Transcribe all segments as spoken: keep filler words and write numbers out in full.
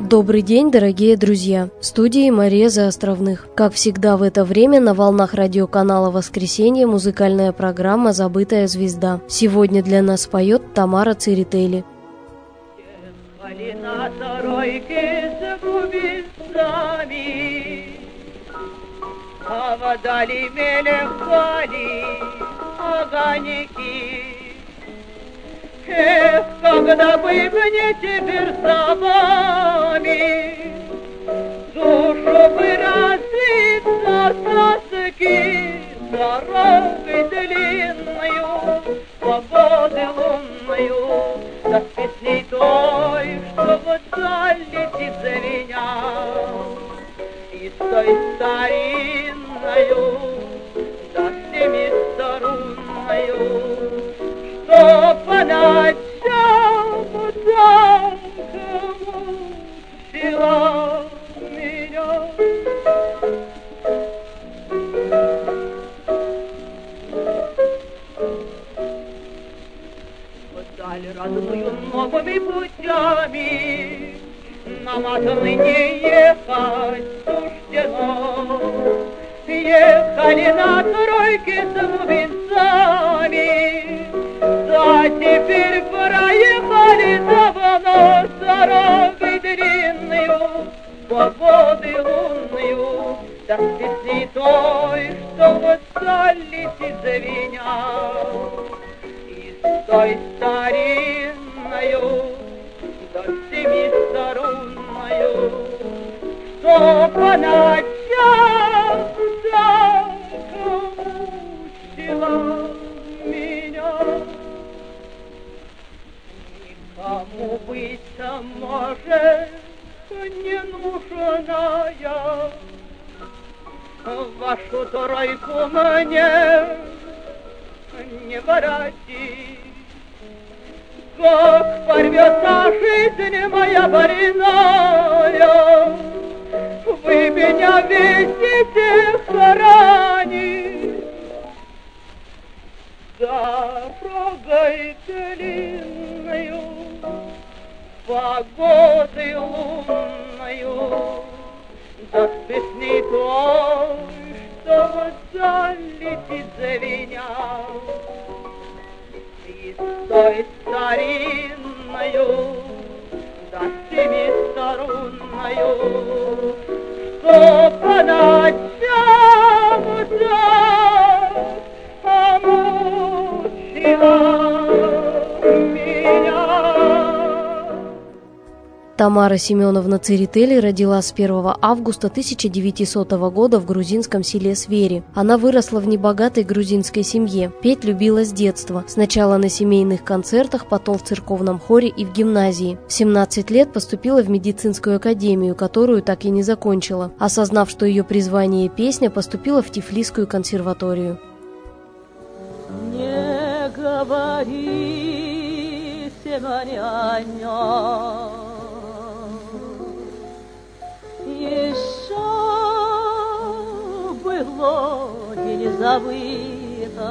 Добрый день, дорогие друзья! В студии Мария Заостровных. Как всегда в это время на волнах радиоканала «Воскресенье» музыкальная программа «Забытая звезда». Сегодня для нас поет Тамара Церетели. Ехали на тройке с бубенцами, а водали мелехали огоньки. Эх, когда бы мне теперь за вами душу бы развиться с тоски, дорогой длинною, свободы лунною, да с песней той, что вдаль летит за меня, и с той старинною, да семиструнною, что по ночам замком мучила меня. Вдаль родную новыми путями нам отныне ехать суждено. Ехали на тройке с бубенцами, да теперь проехали давно с дорогой длинною, свободы лунною, да с песней той, что вдаль летит за меня, и с той старинною, да семиструнною, что по ночам замком мучила меня. Никому быть может не нужная, вашу тройку мне не воротить. Как порвется жизнь моя больная, вы меня везите хоронить. Дорогой длинною, погодой лунною, да с песней той, что вдаль летит за меня, и с той старинною, да семиструнною, что по ночам замучила меня. Тамара Семеновна Церетели родилась первого августа тысяча девятисотого года в грузинском селе Свери. Она выросла в небогатой грузинской семье. Петь любила с детства. Сначала на семейных концертах, потом в церковном хоре и в гимназии. В семнадцать лет поступила в медицинскую академию, которую так и не закончила. Осознав, что ее призвание песня, поступила в Тифлисскую консерваторию. Не говори, Семаняня, еще было и не забыто.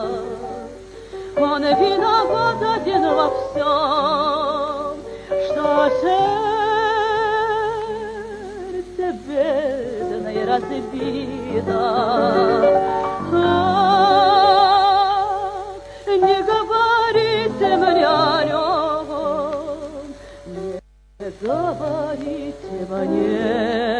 Он виноват один во всем, что сердце бедное разбито. Не говорите мне о нем, не говорите мне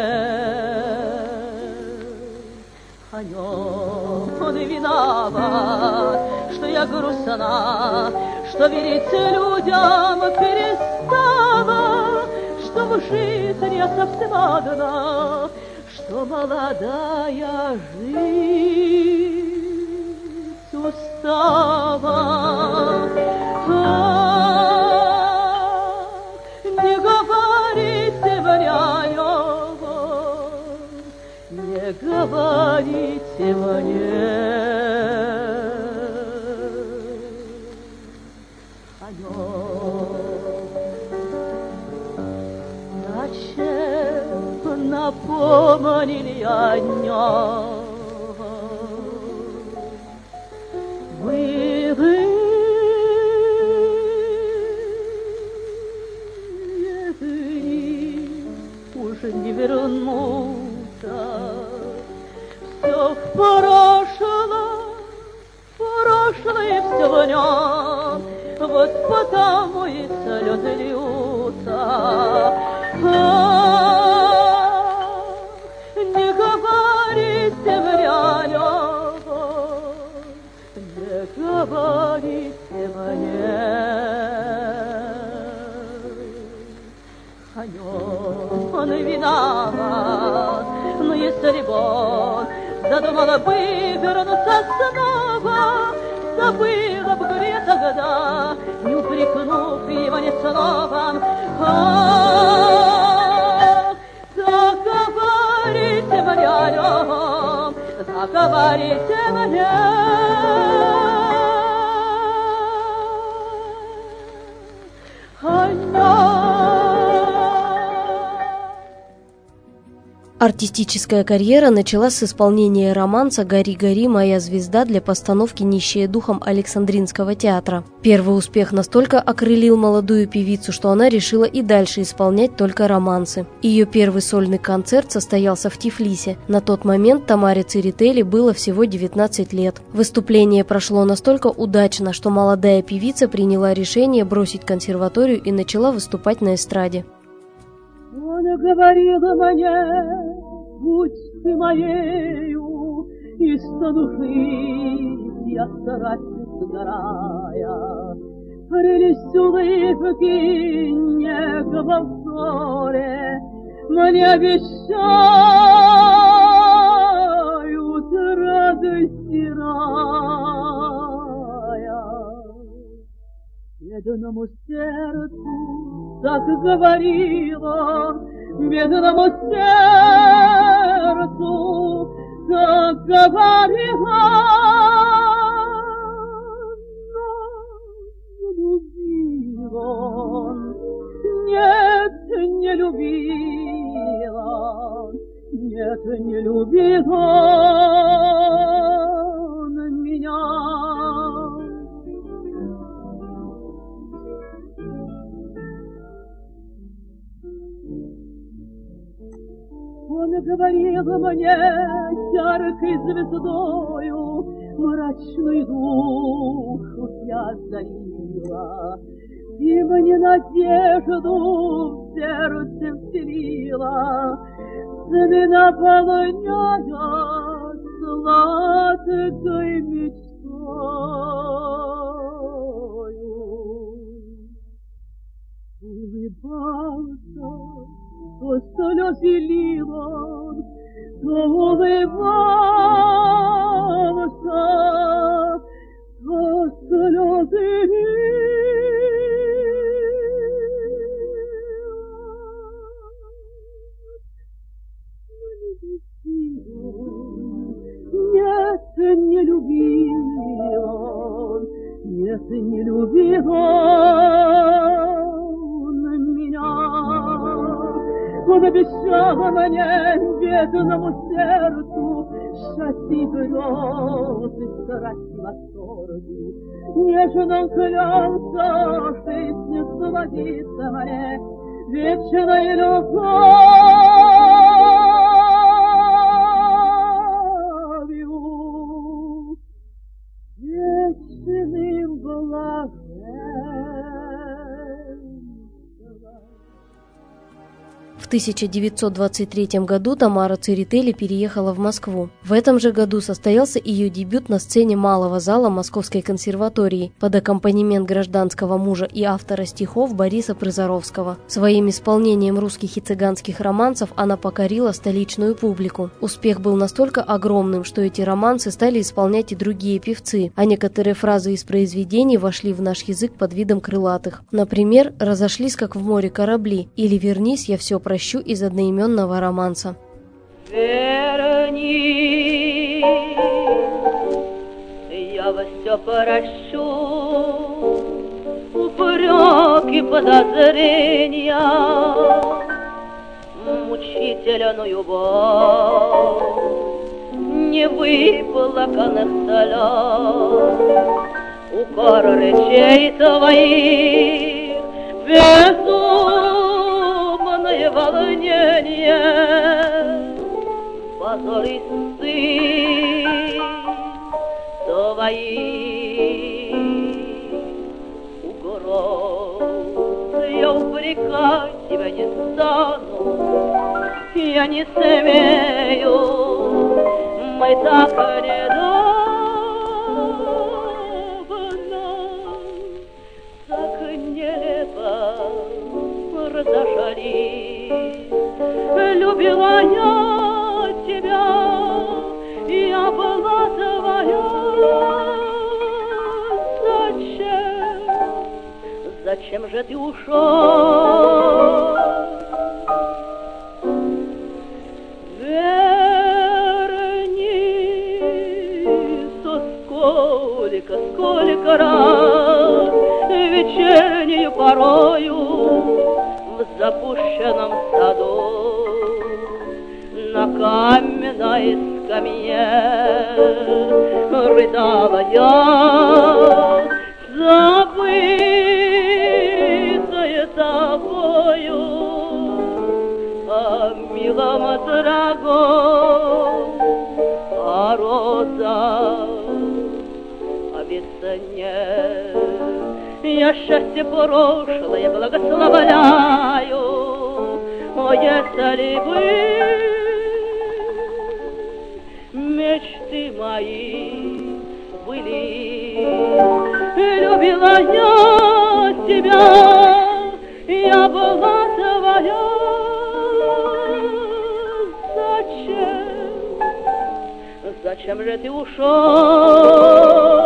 о нем. Он виноват, что я грустна, что верить людям перестала, что в жизни я совсем одна, что молодая жизнь устава. Не говорите мне о нем, не говорите мне о нем. Зачем напомнили о нем? Вы, вы, вот потому и слезы льются. Ах, не говорите мне, не говорите мне. О нем он виноват, но если б он задумала бы вернуться снова, забыла бы грех тогда, не упрекнув его ни словом. Ах, заговорите мне о нем, заговорите мне. Артистическая карьера началась с исполнения романса «Гори, гори, моя звезда» для постановки «Нищие духом» Александринского театра. Первый успех настолько окрылил молодую певицу, что она решила и дальше исполнять только романсы. Ее первый сольный концерт состоялся в Тифлисе. На тот момент Тамаре Церетели было всего девятнадцать лет. Выступление прошло настолько удачно, что молодая певица приняла решение бросить консерваторию и начала выступать на эстраде. Он говорил мне, будь ты моею, и стану жить я страстью сгорая. Прелесть улыбки, нега во взоре мне обещают радости рая. Бедному сердцу так говорил он, бедному сердцу так говорил он, но не любил он, нет, не любил он, нет, не любил он меня. Он говорил мне яркой звездою, мрачную душу я озарила, и мне надежду в сердце вселила, сны наполняя сладкой мечтою. Улыбался, то слезы лил он, то улыбался, то слезы лил. Нет, не любил он, нет, не любил он меня. Он обещал мне, бедному сердцу, счастье и грезы, страсть и восторги. Нежно он клялся жизнью сводиться мне, вечной любовью, вечным блаженством. В тысяча девятьсот двадцать третьем году Тамара Церетели переехала в Москву. В этом же году состоялся ее дебют на сцене Малого зала Московской консерватории под аккомпанемент гражданского мужа и автора стихов Бориса Призоровского. Своим исполнением русских и цыганских романсов она покорила столичную публику. Успех был настолько огромным, что эти романсы стали исполнять и другие певцы, а некоторые фразы из произведений вошли в наш язык под видом крылатых. Например, «Разошлись, как в море корабли» или «Вернись, я все прощу» из одноименного романса. Верни, я во все прощу, упреки, подозрения, мучительную боль, невыплаканных слез, укор речей твоих, безумное волнение, позор и стыд твоих, я упрекать тебя не стану, я не смею, мы так недавно, так нелепо разошлись. Любила я тебя, я была твоя. Зачем, зачем же ты ушел? Вернись, сколько, сколько раз вечернею порою в запущенном саду на каменной скамье рыдала я, забытая тобою, о милом дорогом, о роза, о весне. Я счастье прошлое благословляю, о, если бы мечты мои были. Любила я тебя, я была твоя. Зачем, зачем же ты ушел?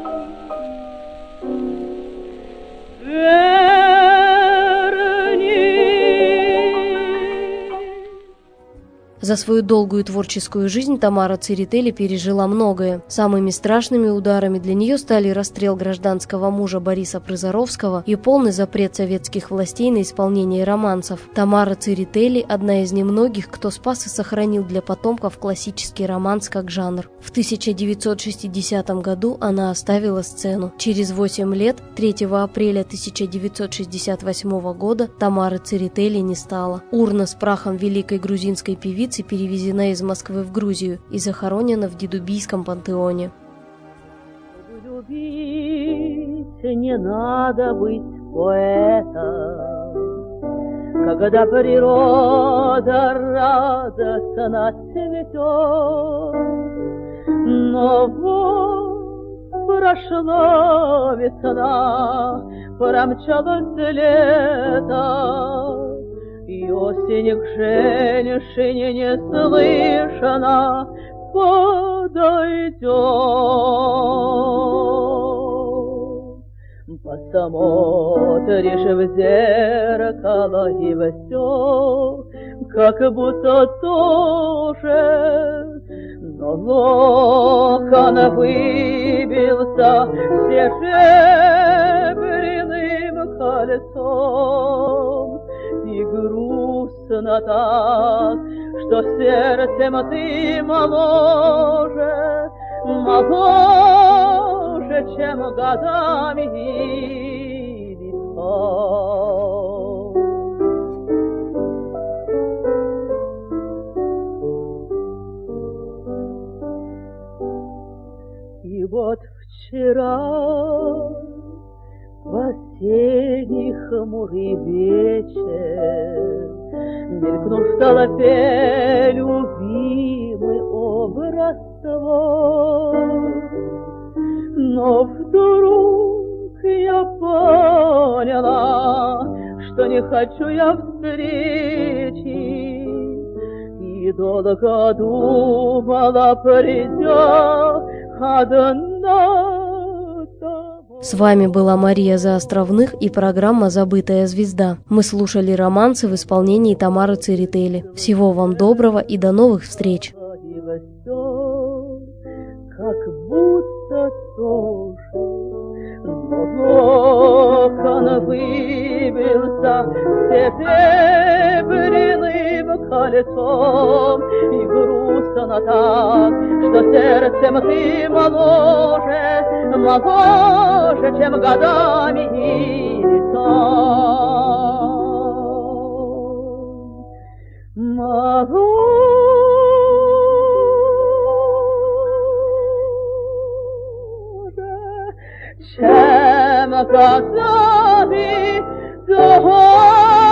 За свою долгую творческую жизнь Тамара Церетели пережила многое. Самыми страшными ударами для нее стали расстрел гражданского мужа Бориса Призоровского и полный запрет советских властей на исполнение романсов. Тамара Церетели – одна из немногих, кто спас и сохранил для потомков классический романс как жанр. В тысяча девятьсот шестидесятом году она оставила сцену. Через восемь лет, третьего апреля тысяча девятьсот шестьдесят восьмого года, Тамары Церетели не стало. Урна с прахом великой грузинской певицы перевезена из Москвы в Грузию и захоронена в Дедубийском пантеоне. Любить не надо быть поэтом, когда природа радостно цветет. Но вот прошла весна, промчалось лето, и осень к женщине неслышно подойдет. Посмотришь в зеркало, и все как будто тоже, но локон выбился серебряным кольцом. И грустно так, что сердцем ты моложе, моложе, чем годами и веком. И вот вчера в осенний хмурый вечер мелькнул в толпе любимый образ твой. Но вдруг я поняла, что не хочу я встречи, и долго думала, придя одна. С вами была Мария Заостровных и программа «Забытая звезда». Мы слушали романсы в исполнении Тамары Церетели. Всего вам доброго и до новых встреч! Как будто тоже, но локон выбился серебряным кольцом, и грустно так, что сердцем ты моложе, моложе, чем годами и веком. Моложе, чем годами любовь.